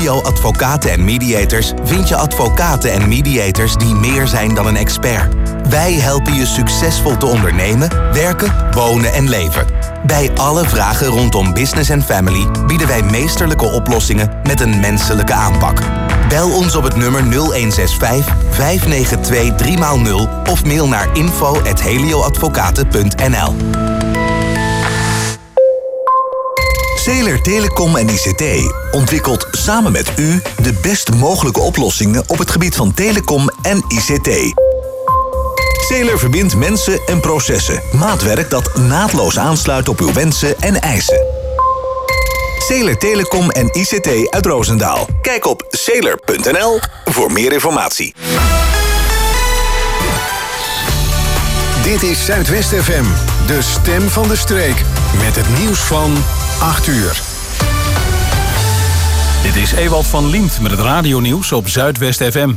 Helio Advocaten en Mediators vind je advocaten en mediators die meer zijn dan een expert. Wij helpen je succesvol te ondernemen, werken, wonen en leven. Bij alle vragen rondom business en family bieden wij meesterlijke oplossingen met een menselijke aanpak. Bel ons op het nummer 0165 592 3x0 of mail naar info@helioadvocaten.nl. Zeeler Telecom en ICT ontwikkelt samen met u de best mogelijke oplossingen op het gebied van telecom en ICT. Zeeler verbindt mensen en processen. Maatwerk dat naadloos aansluit op uw wensen en eisen. Zeeler Telecom en ICT uit Roosendaal. Kijk op zeeler.nl voor meer informatie. Dit is Zuidwest FM, de stem van de streek. Met het nieuws van 8 uur. Dit is Ewald van Liemt met het radionieuws op Zuidwest FM.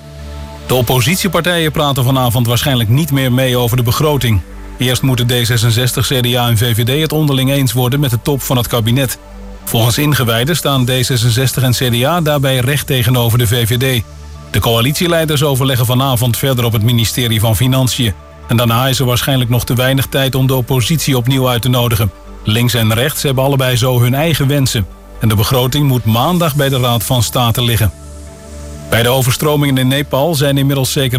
De oppositiepartijen praten vanavond waarschijnlijk niet meer mee over de begroting. Eerst moeten D66, CDA en VVD het onderling eens worden met de top van het kabinet. Volgens ingewijden staan D66 en CDA daarbij recht tegenover de VVD. De coalitieleiders overleggen vanavond verder op het ministerie van Financiën. En daarna is er waarschijnlijk nog te weinig tijd om de oppositie opnieuw uit te nodigen. Links en rechts hebben allebei zo hun eigen wensen. En de begroting moet maandag bij de Raad van State liggen. Bij de overstromingen in Nepal zijn inmiddels zeker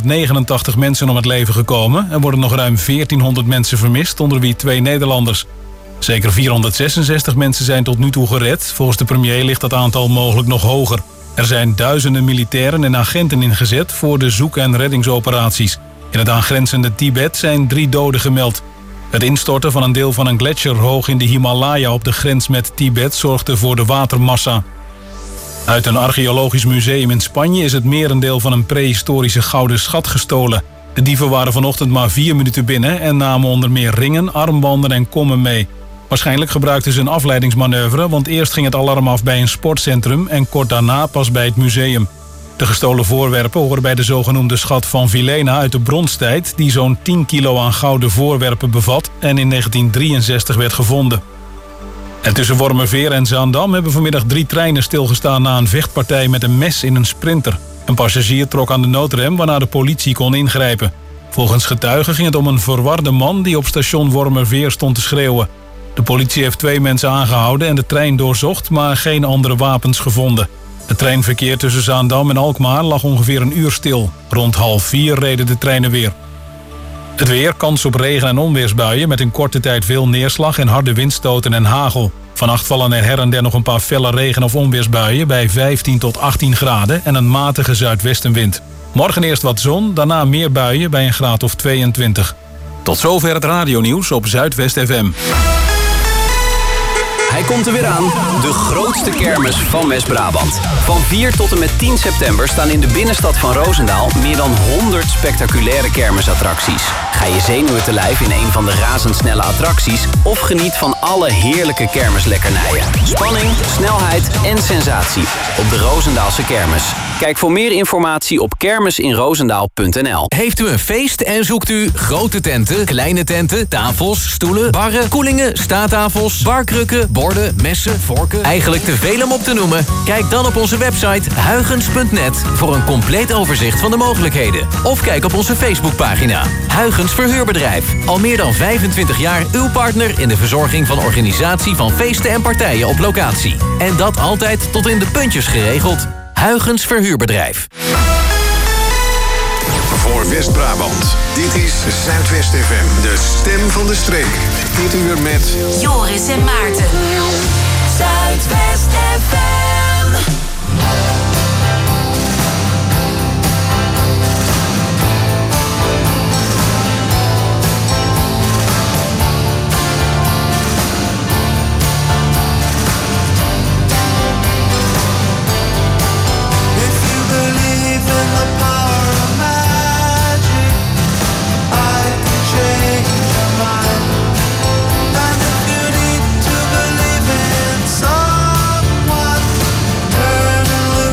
389 mensen om het leven gekomen. Er worden nog ruim 1400 mensen vermist, onder wie 2 Nederlanders. Zeker 466 mensen zijn tot nu toe gered. Volgens de premier ligt dat aantal mogelijk nog hoger. Er zijn duizenden militairen en agenten ingezet voor de zoek- en reddingsoperaties. In het aangrenzende Tibet zijn 3 doden gemeld. Het instorten van een deel van een gletsjer hoog in de Himalaya op de grens met Tibet zorgde voor de watermassa. Uit een archeologisch museum in Spanje is het merendeel van een prehistorische gouden schat gestolen. De dieven waren vanochtend maar 4 minuten binnen en namen onder meer ringen, armbanden en kommen mee. Waarschijnlijk gebruikten ze een afleidingsmanoeuvre, want eerst ging het alarm af bij een sportcentrum en kort daarna pas bij het museum. De gestolen voorwerpen horen bij de zogenoemde schat van Vilena uit de bronstijd, die zo'n 10 kilo aan gouden voorwerpen bevat en in 1963 werd gevonden. En tussen Wormerveer en Zaandam hebben vanmiddag 3 treinen stilgestaan na een vechtpartij met een mes in een sprinter. Een passagier trok aan de noodrem waarna de politie kon ingrijpen. Volgens getuigen ging het om een verwarde man die op station Wormerveer stond te schreeuwen. De politie heeft 2 mensen aangehouden en de trein doorzocht, maar geen andere wapens gevonden. Het treinverkeer tussen Zaandam en Alkmaar lag ongeveer een uur stil. Rond 3:30 reden de treinen weer. Het weer, kans op regen- en onweersbuien met in korte tijd veel neerslag en harde windstoten en hagel. Vannacht vallen er her en der nog een paar felle regen- of onweersbuien bij 15 tot 18 graden en een matige zuidwestenwind. Morgen eerst wat zon, daarna meer buien bij een graad of 22. Tot zover het radionieuws op Zuidwest FM. Hij komt er weer aan, de grootste kermis van West-Brabant. Van 4 tot en met 10 september staan in de binnenstad van Roosendaal meer dan 100 spectaculaire kermisattracties. Ga je zenuwen te lijf in een van de razendsnelle attracties of geniet van alle heerlijke kermislekkernijen. Spanning, snelheid en sensatie op de Roosendaalse kermis. Kijk voor meer informatie op kermisinroosendaal.nl. Heeft u een feest en zoekt u grote tenten, kleine tenten, tafels, stoelen, barren, koelingen, staattafels, barkrukken, borden, messen, vorken? Eigenlijk te veel om op te noemen? Kijk dan op onze website huygens.net voor een compleet overzicht van de mogelijkheden. Of kijk op onze Facebookpagina. Huygens Verhuurbedrijf. Al meer dan 25 jaar uw partner in de verzorging van organisatie van feesten en partijen op locatie. En dat altijd tot in de puntjes geregeld. Huygens Verhuurbedrijf. Voor West-Brabant. Dit is Zuidwest FM, de stem van de streek. Dit uur met Joris en Maarten. Zuidwest FM. Turn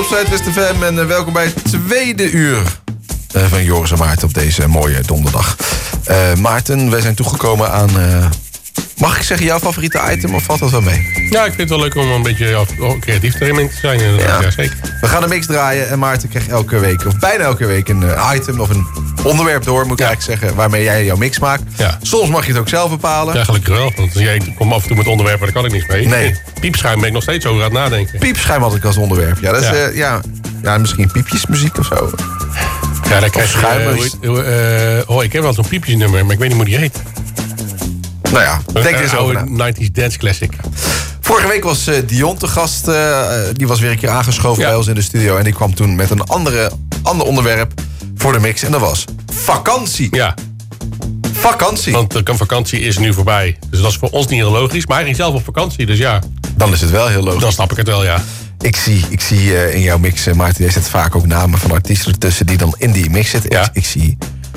Zuidwest FM en welkom bij het tweede uur van Joris en Maarten op deze mooie donderdag. Maarten, wij zijn toegekomen aan... mag ik zeggen jouw favoriete item of valt dat wel mee? Ja, ik vind het wel leuk om een beetje creatief erin te zijn. Ja, zeker. We gaan een mix draaien en Maarten krijgt elke week, of bijna elke week, een item of een onderwerp door, moet ik eigenlijk zeggen, waarmee jij jouw mix maakt. Ja. Soms mag je het ook zelf bepalen. Ja, gelukkig wel, want jij komt af en toe met onderwerpen, daar kan ik niks mee. Nee. Piepschuim ben ik nog steeds over aan het nadenken. Piepschuim had ik als onderwerp. Ja, dat is, ja, misschien piepjesmuziek of zo. Ja, daar krijg je... ik heb wel zo'n piepjesnummer, maar ik weet niet hoe die heet. Nou ja, denk eens over na. 90s dance classic. Vorige week was Dion te gast. Die was weer een keer aangeschoven bij ons in de studio. En die kwam toen met een ander onderwerp voor de mix. En dat was vakantie. Ja. Vakantie. Want de vakantie is nu voorbij. Dus dat is voor ons niet heel logisch. Maar hij ging zelf op vakantie, dus ja. Dan is het wel heel logisch. Dan snap ik het wel, ja. Ik zie in jouw mix, Maarten, jij zet vaak ook namen van artiesten ertussen die dan in die mix zitten. Ja. Ik zie...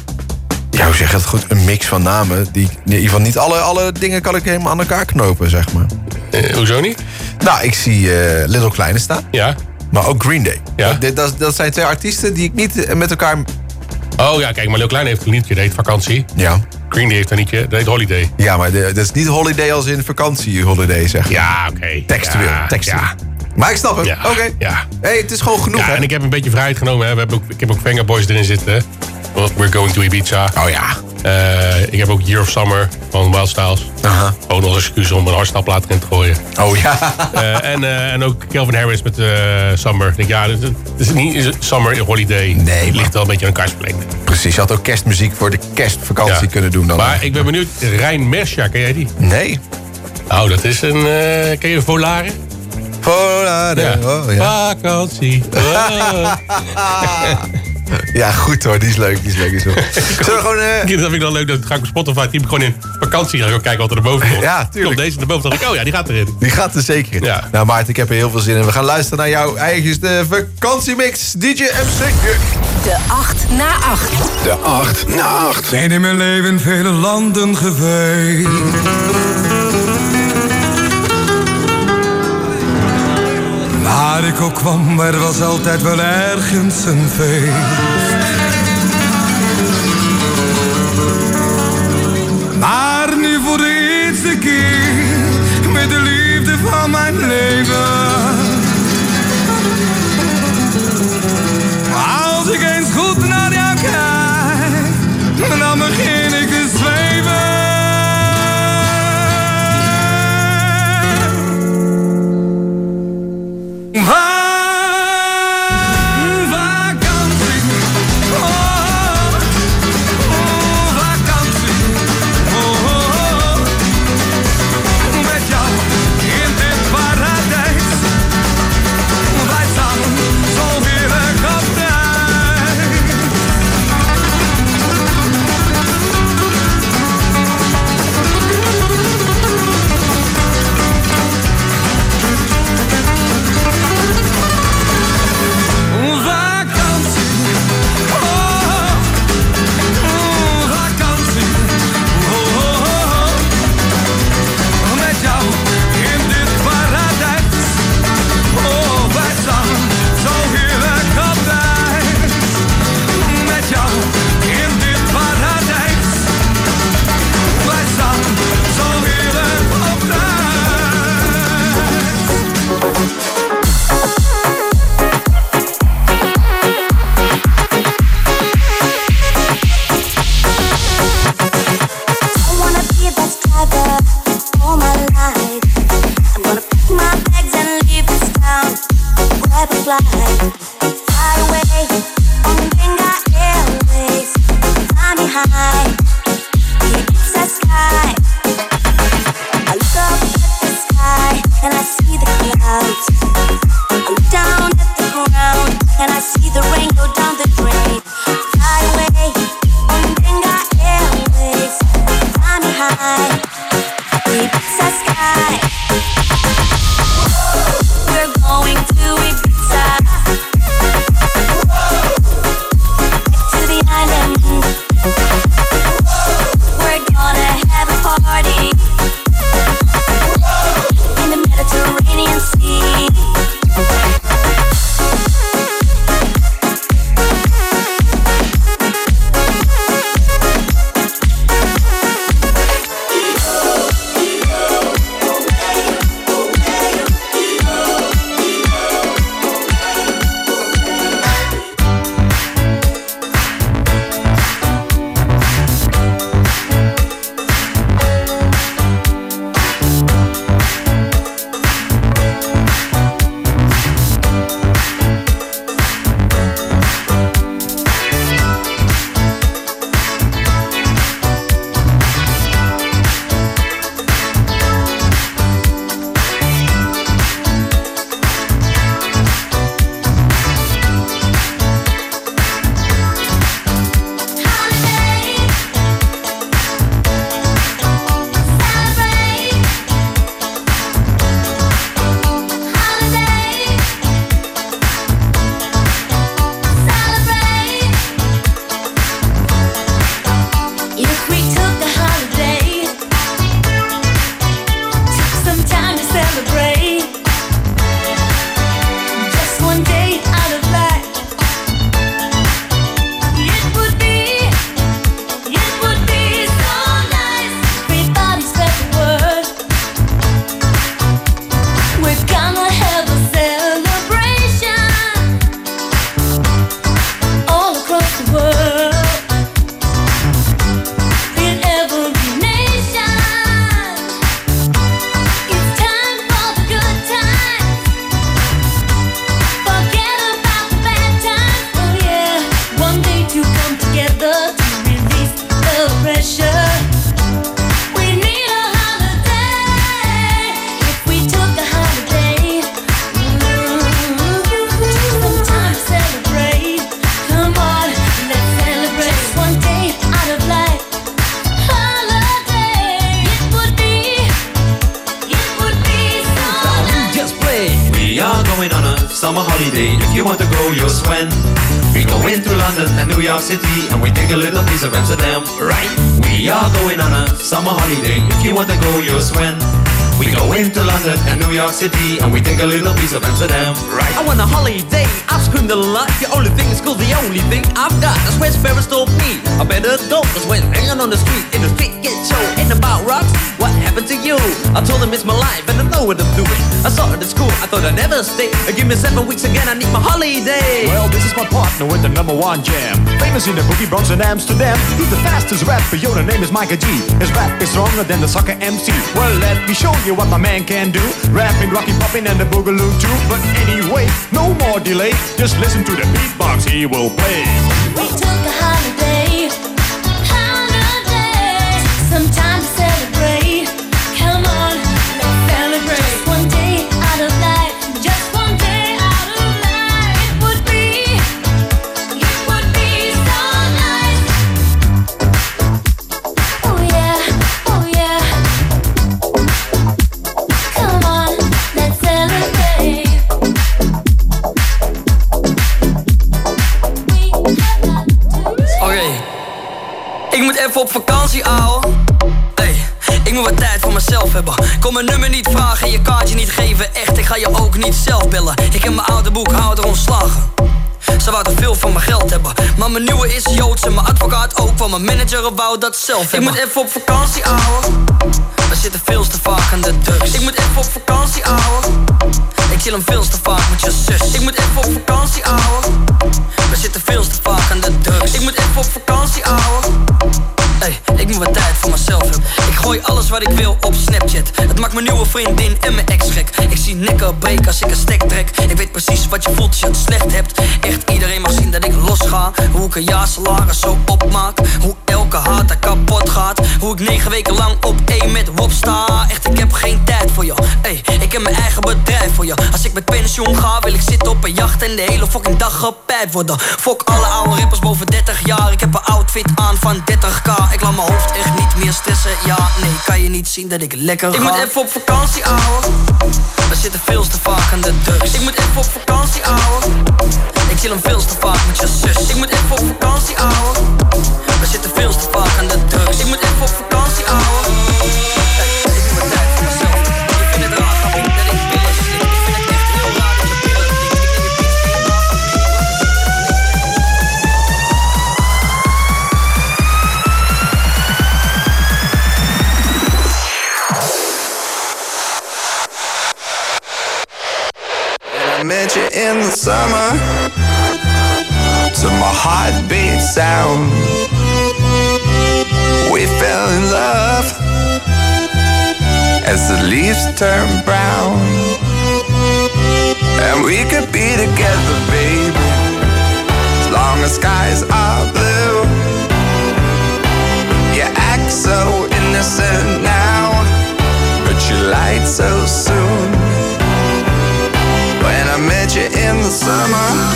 Ja, hoe zeg je dat goed? Een mix van namen. Die, in ieder geval niet alle dingen kan ik helemaal aan elkaar knopen, zeg maar. Hoezo niet? Nou, ik zie Little Kleine staan. Ja. Maar ook Green Day. Ja. Dat zijn twee artiesten die ik niet met elkaar... Oh ja, kijk, maar Little Kleine heeft een liedje, dat heet Vakantie. Ja. Green Day heeft een liedje, dat heet Holiday. Ja, maar dat is niet holiday als in vakantie-holiday, zeg maar. Ja, oké. Textueel. Ja. Maar ik snap het. Ja. Oké. Ja. Hey, het is gewoon genoeg, ja, hè? En ik heb een beetje vrijheid genomen. Hè. Ik heb ook Venga Boys erin zitten. We're Going to Ibiza. Oh ja. Ik heb ook Year of Summer van Wild Styles. Gewoon als excuus om een hartstapplaat erin te gooien. Oh ja. En ook Calvin Harris met Summer. Ik denk, ja, het is niet Summer Holiday. Nee, het ligt wel een beetje aan elkaar verlengd. Precies, je had ook kerstmuziek voor de kerstvakantie kunnen doen dan. Maar ik ben benieuwd, Rijn Mersja, ken jij die? Nee. Oh, dat is een... ken je Volare? Volare, ja. Oh ja. Vakantie. Oh. Ja, goed hoor, die is leuk. Zullen we gewoon... Dat vind ik dan leuk, dat ga ik op Spotify typ gewoon in vakantie gaan kijken wat er erboven komt. Ja, tuurlijk. Komt deze erboven, dacht ik, oh ja, die gaat erin. Die gaat er zeker in. Ja. Nou Maarten, ik heb er heel veel zin in. We gaan luisteren naar jouw eigenste vakantiemix. DJ MC. De 8 na 8. De 8 na 8. Zijn in mijn leven vele landen geweest. Waar ik ook kwam, er was altijd wel ergens een feest. Maar nu voor de eerste keer, met de liefde van mijn leven. Als ik eens goed naar jou kijk, dan begin ik te zweven. Vakantie, met jou in het paradijs. summer holiday. If you want to go, you'll swim. We go into London and New York City, and we take a little piece of Amsterdam, right? We are going on a summer holiday. If you want to go, you'll swim. We go into London and New York City, and we take a little piece of Amsterdam, right? I want a holiday, I've screamed a lot. The only thing is cool, the only thing I've got. That's where Sparrows told me I better go, cause when hanging on the street, in the street get show. Ain't about rocks, what happened to you? I told him it's my life and I know what I'm doing. I saw it at school, I thought I'd never stay. Give me 7 weeks again, I need my holiday. Well, this is my partner with the #1 jam. Famous in the boogie Bronx and Amsterdam. He's the fastest rapper, yo, the name is Micah G. His rap is stronger than the soccer MC. Well, let me show you what my man can do. Rapping, rocking, popping, and the boogaloo too. But anyway, no more delay. Just listen to the beatbox he will play. We took a holiday, some time to celebrate. Come on, let's celebrate. Just one day out of life, just one day out of life. It would be so nice. Oh yeah, oh yeah. Come on, let's celebrate. Oké, ik moet even op vakantie, ouwe. Hey, ik moet wat tijd voor mezelf hebben. Kom mijn nummer niet vragen, je kaartje niet geven. Echt, ik ga je ook niet zelf bellen. Ik heb mijn oude boekhouder ontslagen. Ze wou te veel van mijn geld hebben. Maar mijn nieuwe is Joods en mijn advocaat ook. Want mijn manager wou dat zelf hebben. Ik moet even op vakantie, ouwe. We zitten veel te vaak aan de drugs. Ik moet even op vakantie, ouwe. Ik chill hem veel te vaak met je zus. Ik moet even op vakantie, ouwe. We zitten veel te vaak aan de drugs. Ik moet even op vakantie, ouwe. Hey, ik moet wat tijd voor mezelf hebben. Ik gooi alles wat ik wil op Snapchat. Het maakt mijn nieuwe vriendin en mijn ex gek. Ik zie nekken breken als ik een stek trek. Ik weet precies wat je voelt als je het slecht hebt. Echt iedereen mag zien dat ik losga. Hoe ik een jaar salaris zo opmaak. Hoe elke haat er kapot gaat. Hoe ik 9 weken lang op 1 met Wop sta. Echt, ik heb geen tijd voor je. Hey, ik heb mijn eigen bedrijf voor je. Als ik met pensioen ga, wil ik zitten op een jacht en de hele fucking dag gepijpt worden. Fok alle oude rappers boven 30 jaar. Ik heb een outfit aan van 30k. Ik laat mijn hoofd echt niet meer stressen. Ja, nee, kan je niet zien dat ik lekker ga. Ik moet even op vakantie, ouwe. We zitten veel te vaak aan de drugs. Ik moet even op vakantie, ouwe. Ik chill hem veel te vaak met je zus. Ik moet even op vakantie, ouwe. We zitten veel te vaak aan de drugs. Ik moet even op vakantie, ouwe. Hey, ik moet wat tijd voor mezelf. Ik vind het raar, grapje, dat ik pillen slik. Ik vind het echt heel raar dat je pillen slikt. Ik neem je pics niet af. I met you in the summer, to my heartbeat sound. We fell in love as the leaves turn brown. And we could be together, baby, as long as skies are blue. You act so innocent now, but you lied so soon. When I met you in the summer.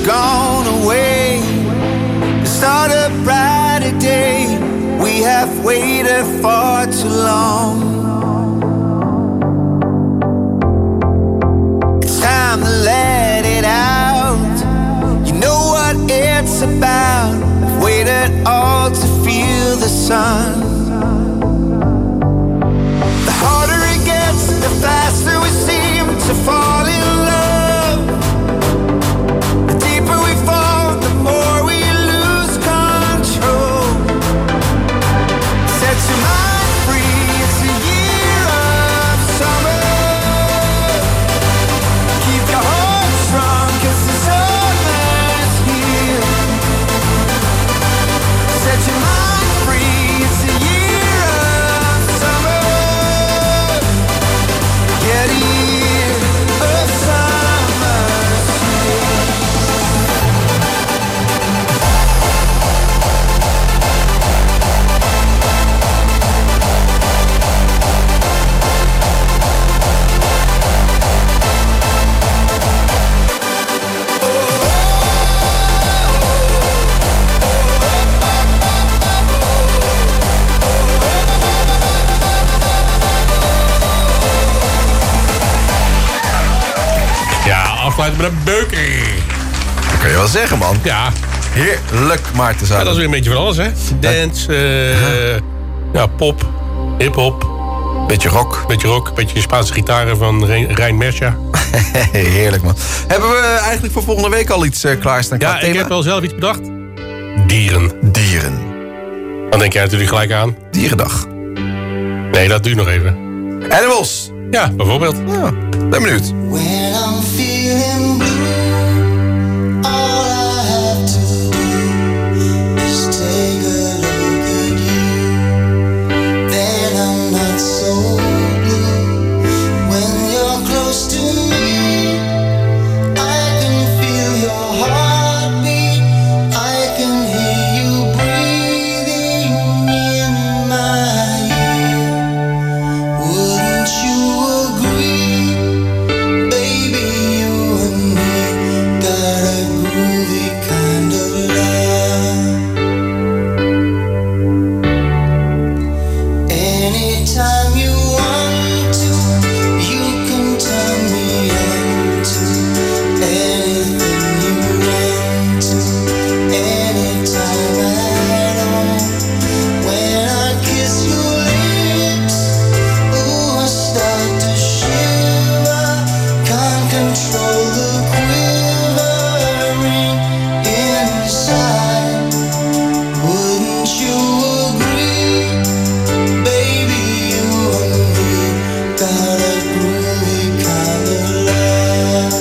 gone away to start a brighter day. We have waited far too long. It's time to let it out. You know what it's about. I've waited all to feel the sun. The harder it gets, the faster we seem to fall in love. The deeper we fall, the more we lose control. Set your mind free, it's a year of summer. Keep your heart strong, 'cause the summer's here. Set your mind free, it's a year of summer. Get a year of summer's here. Ja, afsluiten met een beuker. Dat kan je wel zeggen, man. Ja. Heerlijk, Maarten. Ja, dat is weer een beetje van alles, hè? Dance, ja, pop, hip-hop. Beetje rock. Beetje Spaanse gitaren van Rijn Mercia. Heerlijk, man. Hebben we eigenlijk voor volgende week al iets klaarstaan? Ja, ik heb wel zelf iets bedacht. Dieren. Dan denk jij natuurlijk gelijk aan. Dierendag. Nee, dat duurt nog even. Animals. Ja, bijvoorbeeld. Ja, ben benieuwd. When I'm feeling blue, all I have to do is take a look at you. Then I'm not so blue. When you're close to me, I can feel your heartbeat. I can hear you breathing in my ear. Wouldn't you agree? Baby, you and me got a groovy kind of love. Anytime you want to, you can turn me on to anything you want to, anytime at all. When I kiss your lips, ooh, I start to shiver. Can't control the quivering inside. Wouldn't you agree? Baby, you and me got a groovy kind of love.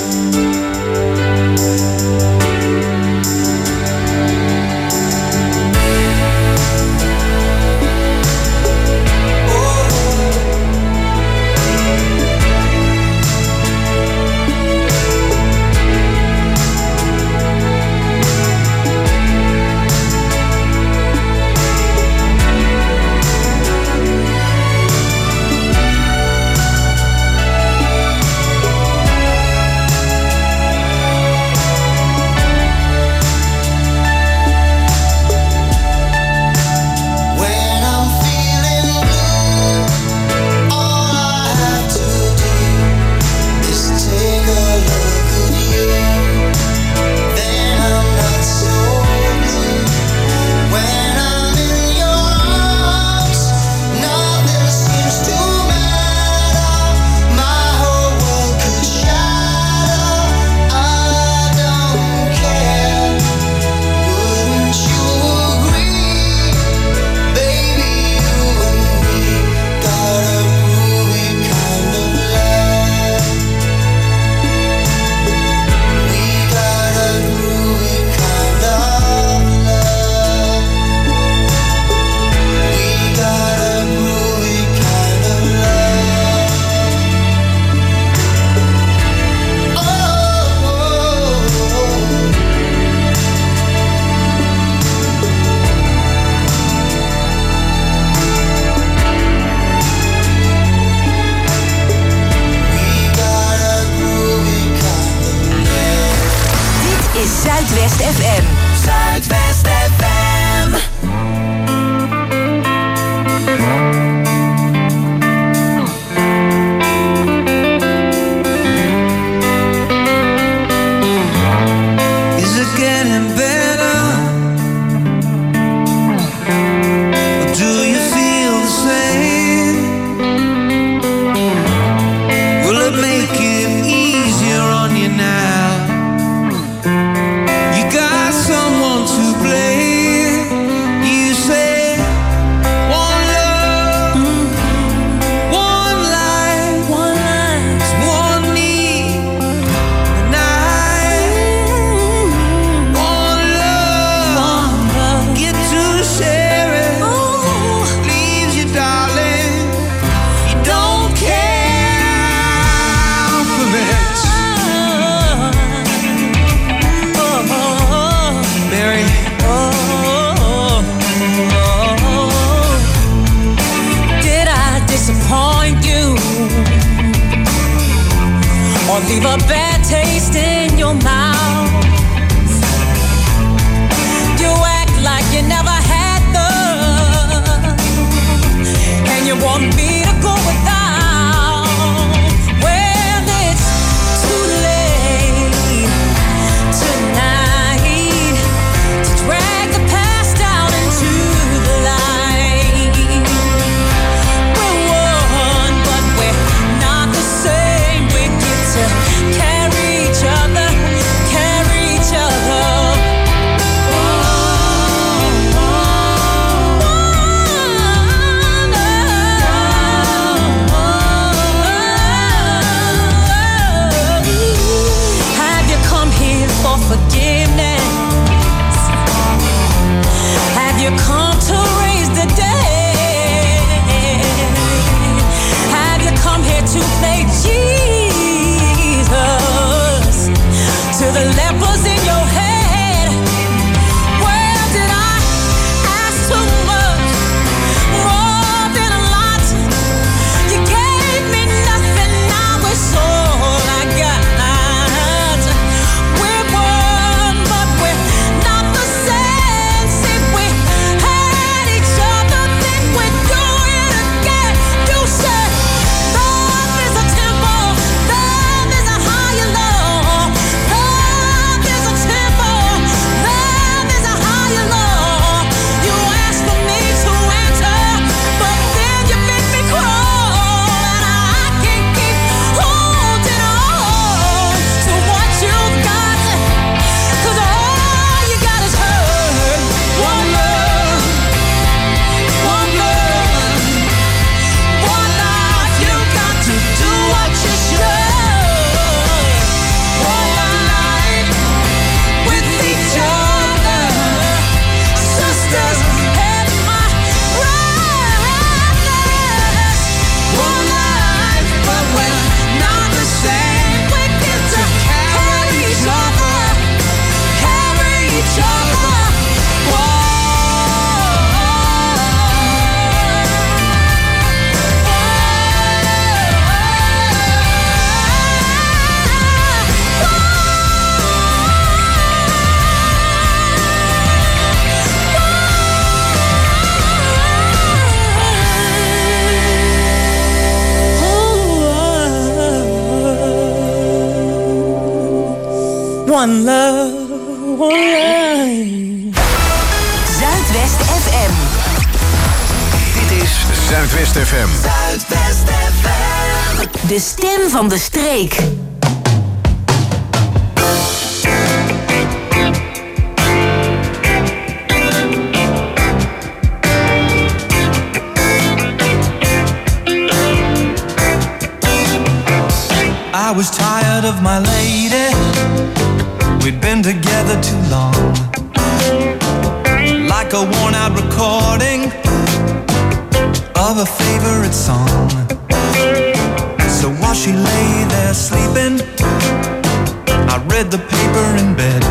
leave a bad taste in your mouth. You act like you never had love, and you want me to go without. Well, it's too late tonight to drag the past out into the light. We're one, but we're not the same. We get to carry each other, carry each other. Have you come here for forgiveness? Have you come to raise the dead? Have you come here to play Jesus to the lepers in your head? Well, did I ask too much, more than a lot? You gave me nothing, now it's all I got. We're one, but we're not the same. See, we had each other, then we do it again. You said love is a temple, love is a higher law. Love is a temple, love is a higher law. You asked for me to enter, but then you make me crawl, and I can't keep holding on to what you got, 'cause all you got is hurt. One love, one love, one life. You got to do what you should. One life with each other, sisters and my brothers. One life, but we're not the same. We get to carry each other, carry each other. One love, one life. Zuidwest FM. Dit is Zuidwest FM. Zuidwest FM. De stem van de streek. I was tired of my lady. We'd been together too long. Like a worn out recording of a favorite song. So while she lay there sleeping, I read the paper in bed.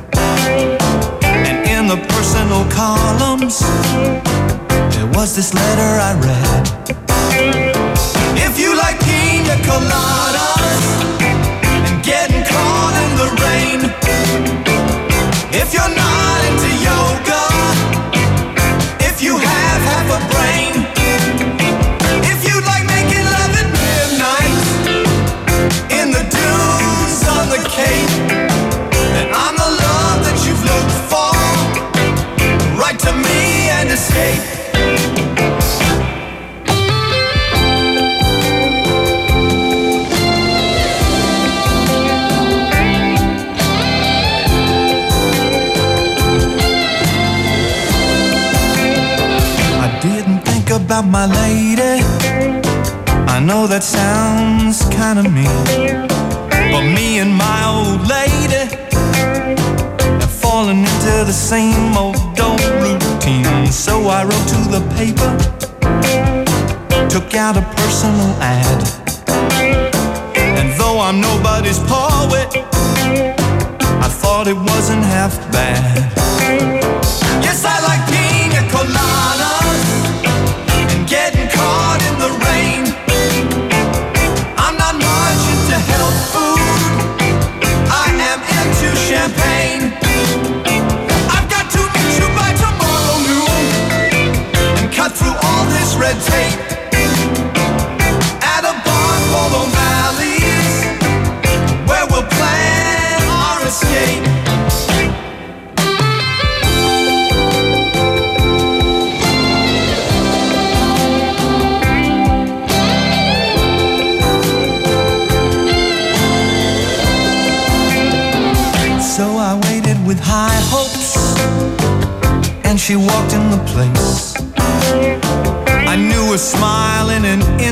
And in the personal columns, there was this letter I read. If you like pina coladas and getting caught in the rain, if you're not into yoga, if you have half a brain, if you like making love at midnight in the dunes on the Cape, then I'm the love that you've looked for. Write to me and escape. About my lady, I know that sounds kinda mean, but me and my old lady have fallen into the same old routine. So I wrote to the paper, took out a personal ad, and though I'm nobody's poet, I thought it wasn't half bad. Yes, I like pina coladas and getting caught in the rain. I'm not much into health food,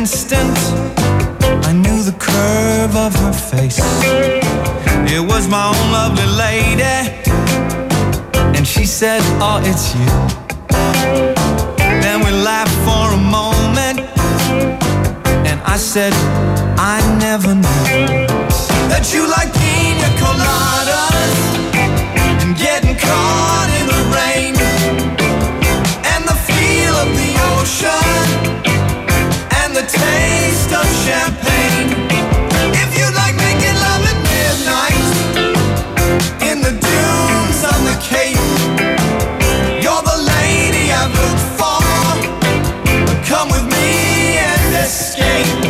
instant I knew the curve of her face. It was my own lovely lady, and she said, oh, it's you. Then we laughed for a moment, and I said, I never knew that you like pina coladas and getting caught in the rain and the feel of the ocean and the taste of champagne. If you like making love at midnight in the dunes on the Cape, you're the lady I've looked for. Come with me and escape.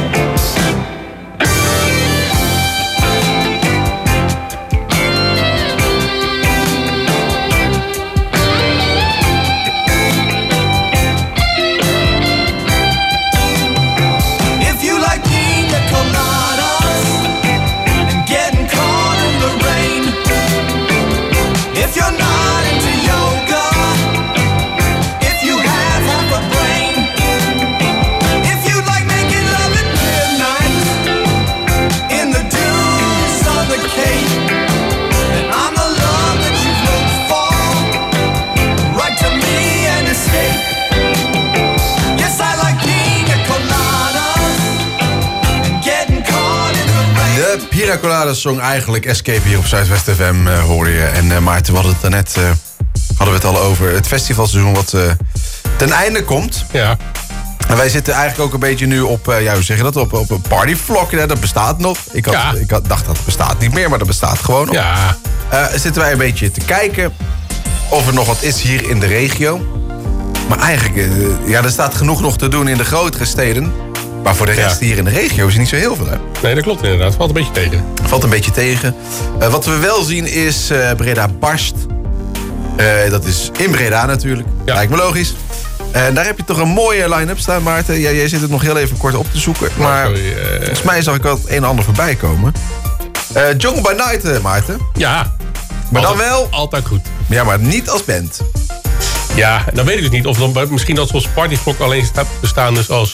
Pina Colada song eigenlijk Escape hier op Zuidwest FM hoorde je. En Maarten, we hadden het daarnet hadden we het al over het festivalseizoen wat ten einde komt. Ja. En wij zitten eigenlijk ook een beetje nu op, hoe zeg je dat, op een partyvlog. Ja, dat bestaat nog. Ik dacht dat bestaat niet meer, maar dat bestaat gewoon nog. Ja. Zitten wij een beetje te kijken of er nog wat is hier in de regio. Maar eigenlijk, er staat genoeg nog te doen in de grotere steden. Maar voor de rest hier in de regio is er niet zo heel veel, hè? Nee, dat klopt inderdaad. Valt een beetje tegen. Valt een beetje tegen. Wat we wel zien is Breda Barst. Dat is in Breda natuurlijk. Ja. Lijkt me logisch. En daar heb je toch een mooie line-up staan, Maarten. Jij zit het nog heel even kort op te zoeken. Maar volgens mij zag ik wel het een en ander voorbij komen. Jungle by Night, Maarten. Ja. Maar altijd, dan wel... Altijd goed. Ja, maar niet als band. Ja, dan weet ik dus niet. Of dan misschien dat ze als partyvlog alleen bestaan dus als...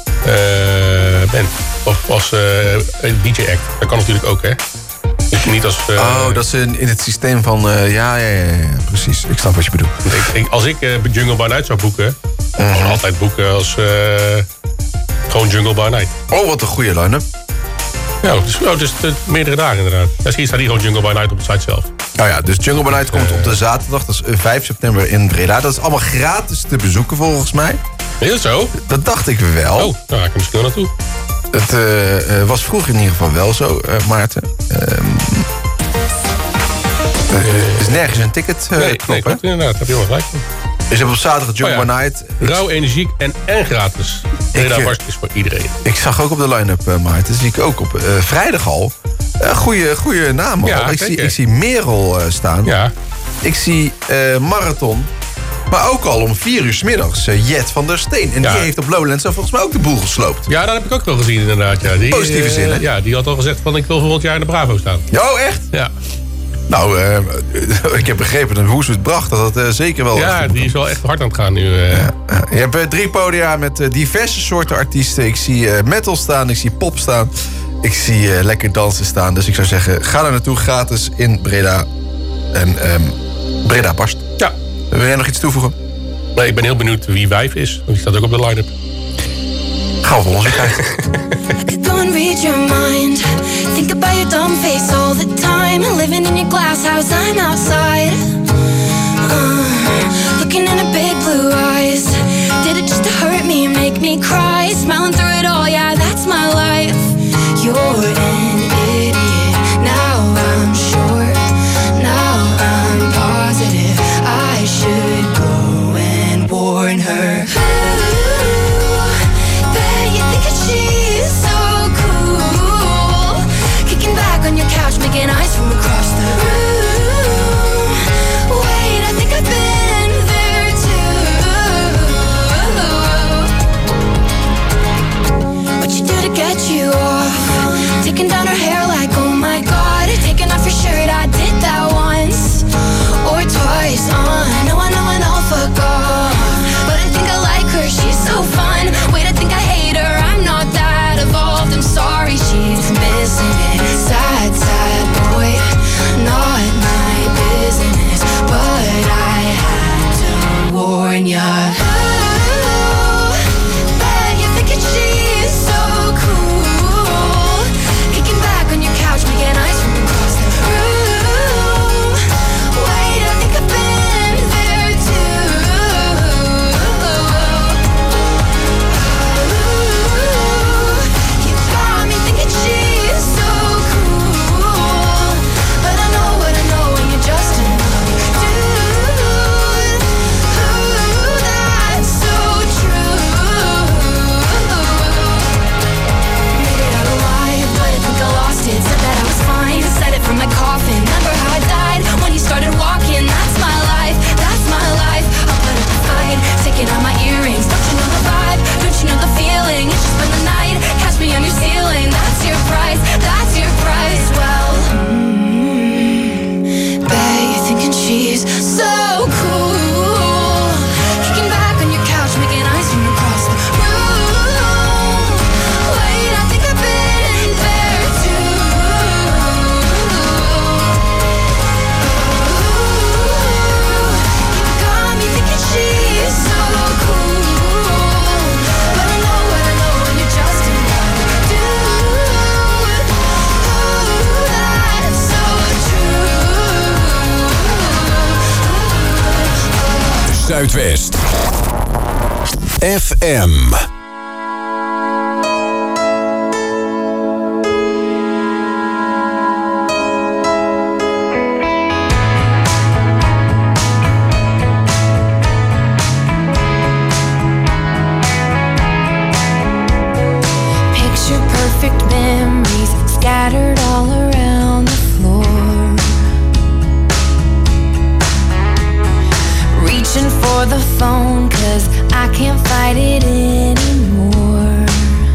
band. Of als DJ-act. Dat kan natuurlijk ook, hè? Dus niet als... dat is in het systeem van... Ja, precies. Ik snap wat je bedoelt. Als ik Jungle by Night zou boeken... zou ik altijd boeken als... gewoon Jungle by Night. Oh, wat een goede line-up. Ja, dus meerdere dagen inderdaad. Misschien staat hier gewoon Jungle by Night op de site zelf. Nou ja, dus Jungle by Night komt op de zaterdag. Dat is 5 september in Breda. Dat is allemaal gratis te bezoeken volgens mij. Is dat zo? Dat dacht ik wel. Oh, daar ga ik misschien wel naartoe. Het was vroeger in ieder geval wel zo, Maarten. Is nergens een ticket. Nee, klopt inderdaad. Heb je wel gelijk. Dus je hebt op zaterdag Jungle by Night. Rauw, energiek en gratis. Breda Barst is voor iedereen. Ik zag ook op de line-up, Maarten. Zie ik ook op vrijdag al. Goeie naam. Ja, ik zie Merel staan. Ja. Ik zie Marathon. Maar ook al om 4 uur 's middags Jet van der Steen. En die heeft op Lowlands volgens mij ook de boel gesloopt. Ja, dat heb ik ook wel gezien inderdaad. Ja. Die, positieve zin, hè? Ja, die had al gezegd van ik wil volgend jaar in de Bravo staan. Oh, echt? Ja. Nou, ik heb begrepen dat hoe ze het bracht, dat het zeker wel... Ja, die is wel echt hard aan het gaan nu. Je hebt 3 podia met diverse soorten artiesten. Ik zie metal staan, ik zie pop staan. Ik zie lekker dansen staan. Dus ik zou zeggen, ga daar naartoe gratis in Breda. En Breda Barst. Ja. Wil jij nog iets toevoegen? Nee, ik ben heel benieuwd wie Wijf is. Want die staat ook op de line-up. Gaan we voor ons kijken. Go and read your mind. Think about your dumb face all the time. Living in your glass house, I'm outside. Looking in her big blue eyes. Did it just to hurt me and make me cry? Smiling through it all, yeah, that's my life. You're an idiot. Now I'm sure. Now I'm positive. I should go and warn her. On your couch, making eyes from across the room. Wait, I think I've been there too. What you do to get you off? Taking down her hair like, oh my god. Taking off your shirt, I did that once or twice. I know and I'll fuck off. But I think I like her, she's so fun. Wait, I think I hate her, I'm not that. Zuidwest. FM. Scattered all around the floor, reaching for the phone 'cause I can't fight it anymore.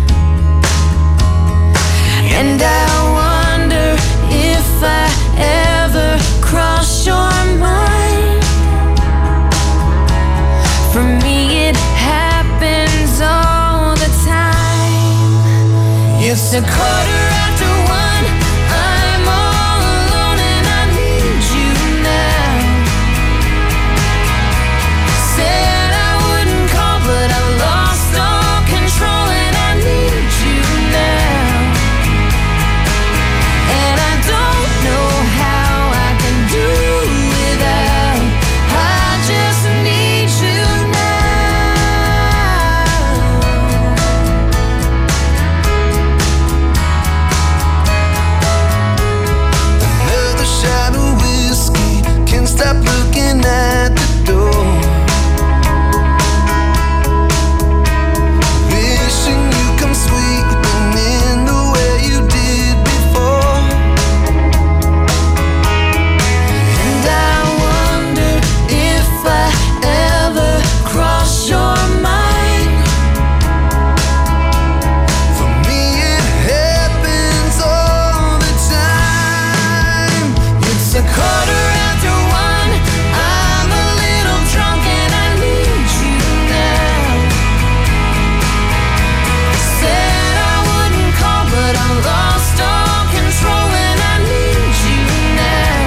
And I wonder if I ever cross your mind. For me it happens all the time. It's a quarter after one, I'm all alone and I need you now. Said I wouldn't call but I lost all control and I need you now. And I don't know how I can do without, I just need you now. Shot of whiskey, can't stop looking at the door. Wishing you come sweeping in the way you did before. And I wonder if I ever cross your mind. For me it happens all the time. It's a quarter after one, I'm a little drunk and I need you now. Said I wouldn't call but I lost all control and I need you now.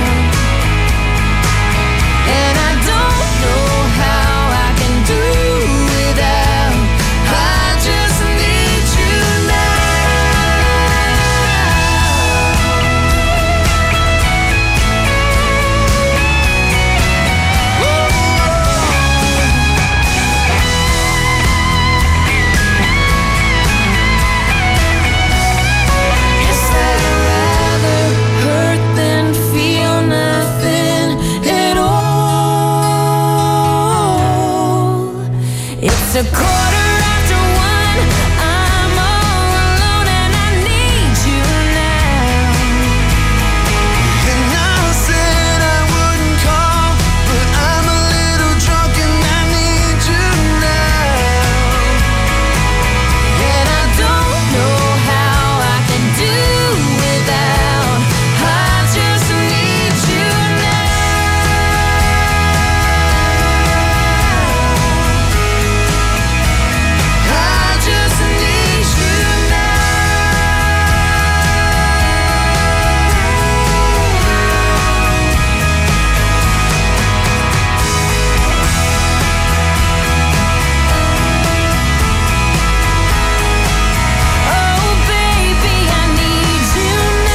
And I don't know how I can do without, I just need you Guess I'd rather hurt than feel nothing at all. It's a quarter after one, I'm all alone and I need you now. And I said I wouldn't call, but I'm a little drunk and I need you now. And I don't know how I can do without, I just need you now. I just need you now. Oh baby, I need you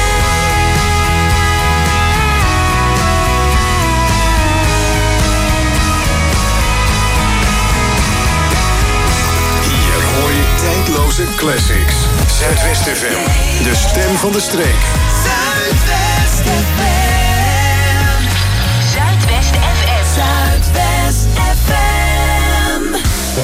Hier hoor je tijdloze classics. Zuidwest FM, de stem van de streek. Zuidwest FM. Zuidwest FM. Zuidwest FM.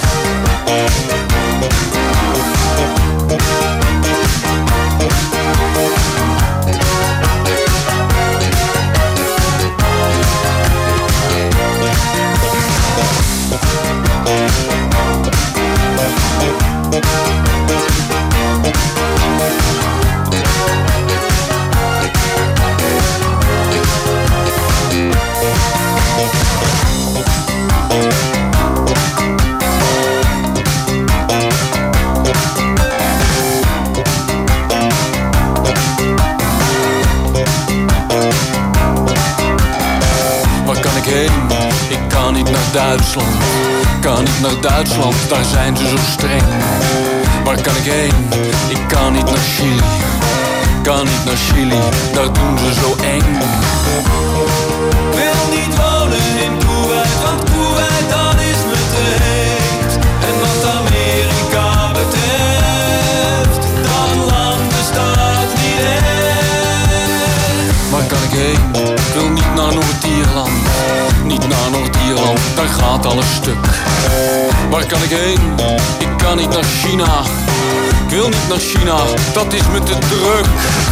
Duitsland, kan niet naar Duitsland, daar zijn ze zo streng. Waar kan ik heen? Ik kan niet naar Chili, kan niet naar Chili, daar doen ze zo eng. Wil niet wonen in Kuwait, want Kuwait dat is naar Noord-Ierland, niet naar Noord-Ierland, daar gaat alles stuk. Waar kan ik heen? Ik kan niet naar China. Ik wil niet naar China, dat is me te druk.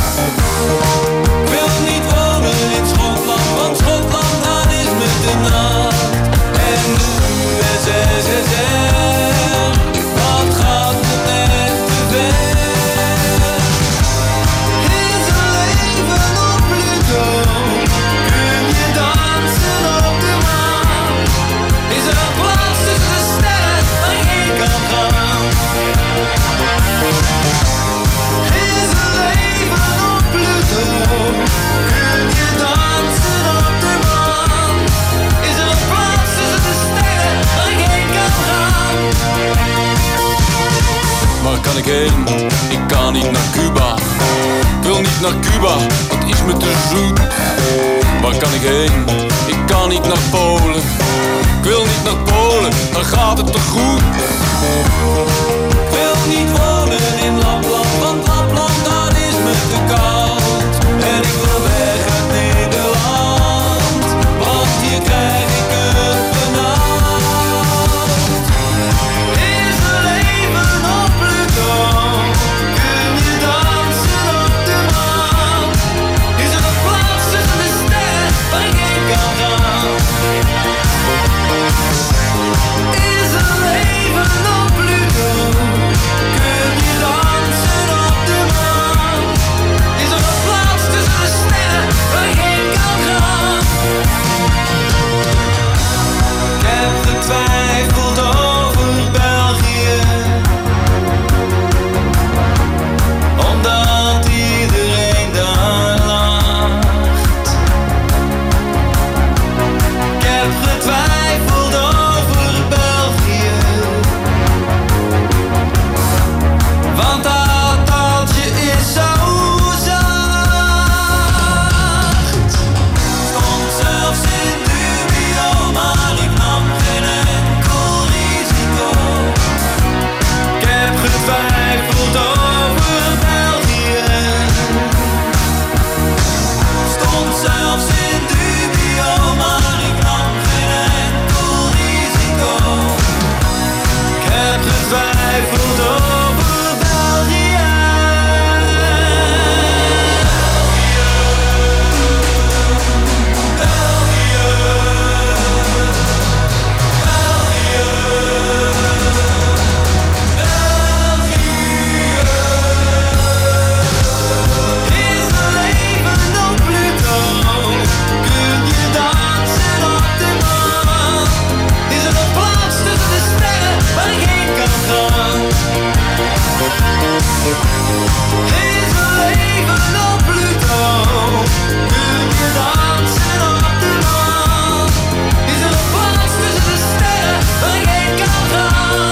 Ik wil niet wonen in Schotland, want Schotland, dat is me te nat. En de USSR, dat gaat me net te ver. Is er leven op Pluto? Kun je dansen op de maan? Is er een plaats tussen de sterren waar ik heen kan gaan? Is er leven op Pluto? Kun je dansen op de maan? Is er een plaats tussen de sterren waar ik heen kan gaan? Waar kan ik heen? Ik kan niet naar Cuba. Ik wil niet naar Cuba, dat is me te zoet. Waar kan ik heen? Ik kan niet naar Polen. Ik wil niet naar Polen, daar gaat het te goed. Ik wil niet wonen in Lapland, want Lapland, dat is me te koud. En ik wil weg uit Nederland, want hier krijg ik het benauwd. Is er leven op Pluto? Kun je dansen op de maan? Is er een plaats tussen de sterren waar ik heen kan gaan? Is er leven op Pluto? Kun je dansen op de maan? Is er een plaats tussen de sterren waar ik heen kan gaan? Ik heb getwijfeld over België, omdat iedereen daar lacht. Ik heb getwijfeld over België, want dat taaltje is zo zacht. Stond zelfs in dubio, maar ik nam geen enkel risico. Ik heb getwijfeld over België. Stond zelfs in dubio, maar ik nam geen enkel risico. Ik heb getwijfeld over België. Is er leven op Pluto? Kun je dansen op de maan? Is er een plaats tussen de sterren waar ik heen kan gaan? Is er leven op Pluto? Kun je dansen op de maan? Is er een plaats tussen de sterren waar ik heen kan gaan?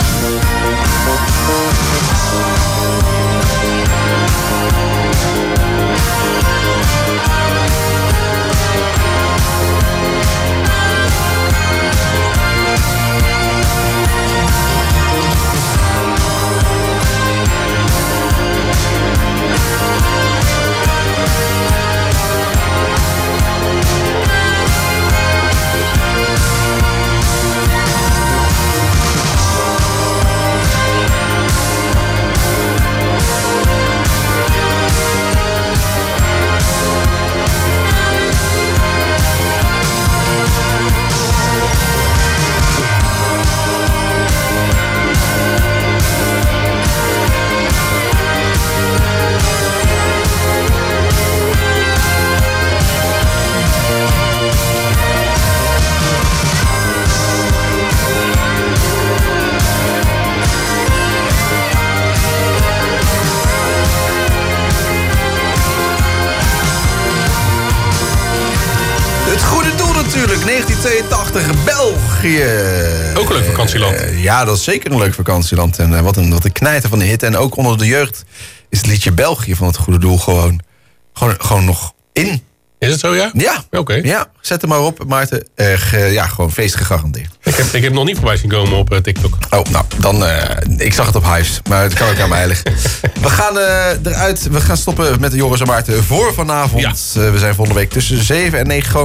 Het goede doel natuurlijk, 1982, België. Ook een leuk vakantieland. Ja, dat is zeker een leuk vakantieland. En wat een knijter van de hit. En ook onder de jeugd is het liedje België van het goede doel gewoon nog in. Is het zo, ja? Ja. Oké. Ja, zet hem maar op, Maarten. Gewoon feest gegarandeerd. Ik heb nog niet voorbij zien komen op TikTok. Oh, nou, dan... ik zag het op Hives, maar het kan ook aan mij liggen. We gaan eruit. We gaan stoppen met de Joris en Maarten voor vanavond. Ja. We zijn volgende week tussen 7 en 9 gewoon weer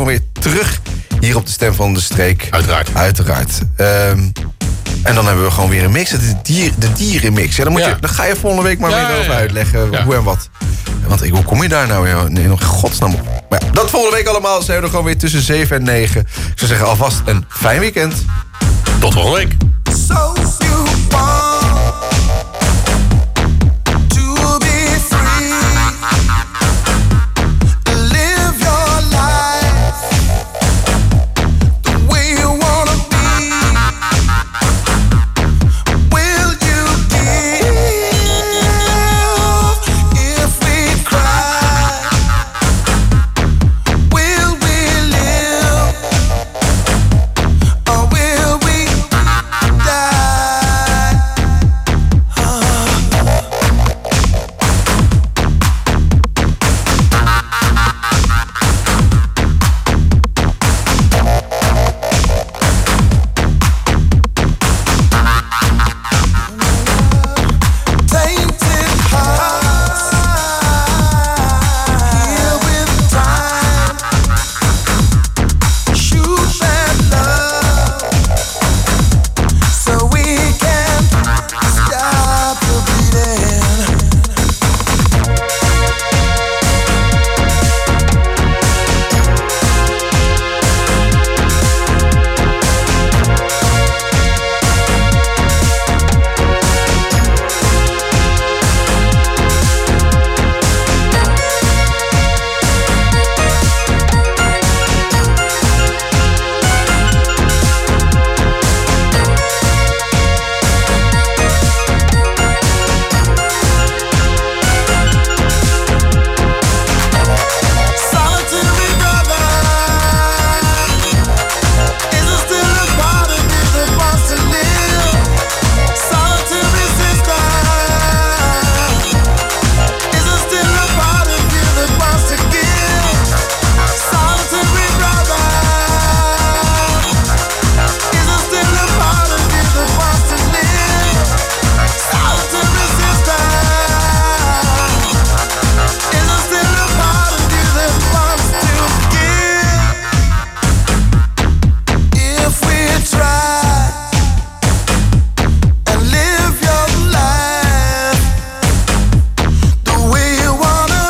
terug hier op de Stem van de Streek. Uiteraard. En dan hebben we gewoon weer een mix. Het is de dierenmix. Ja, dan ga je volgende week maar weer over uitleggen hoe en wat. Want hoe kom je daar nou weer? Nee, nog godsnaam op. Maar ja, dat volgende week allemaal. Zijn we er gewoon weer tussen 7 en 9. Ik zou zeggen alvast een fijn weekend. Tot volgende week. So you want to be free, to live your life the way you wanna be. Will you give if we cry? Will we live or will we die? Tainted hearts heal with time. Shoot that love so we can stop the bleeding. Solitary brother, is there still a part of you that wants to live? Solitary sister, is there still a part of you that wants to give? Solitary brother, is there still a part of you that wants to live? Solitary sister, is there still a part of you that wants to give? If we try and live your life the way you wanna,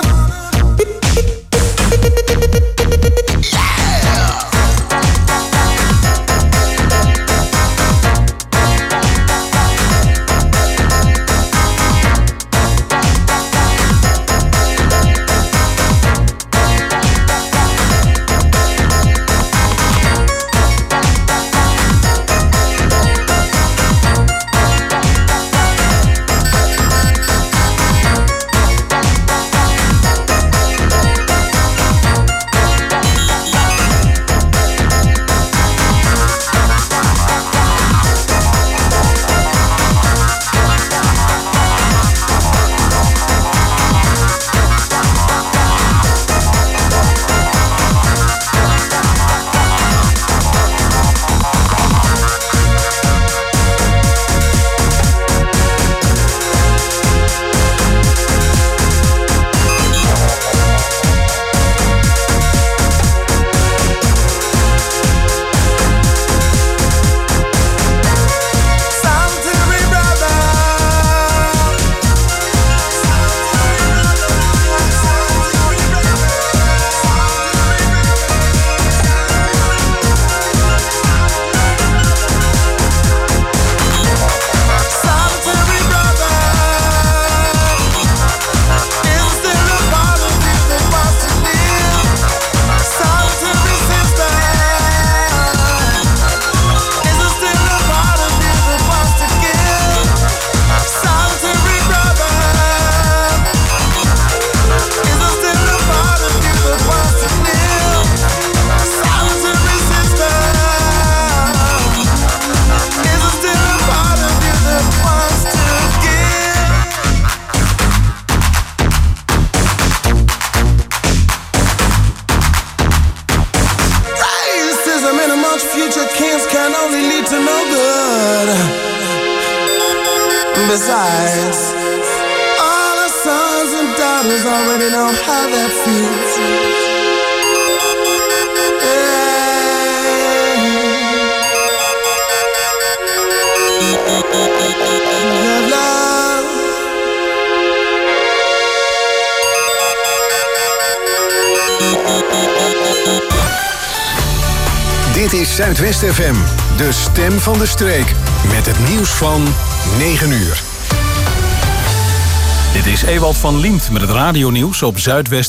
solitary brother, solitary brother, is there still a part of you that wants to live? Solitary sister, is there still a part of you that wants to give? Solitary brother, is there still a part of you that wants to live? Solitary sister, is there still a part of you that wants to give? Racism and amongst future kings can only lead to no good. Besides, all our sons and daughters already know how that feels. Yeah. Dit is Zuidwest FM, de stem van de streek. Met het nieuws van 9 uur. Dit is Ewald van Liemt met het radionieuws op Zuidwest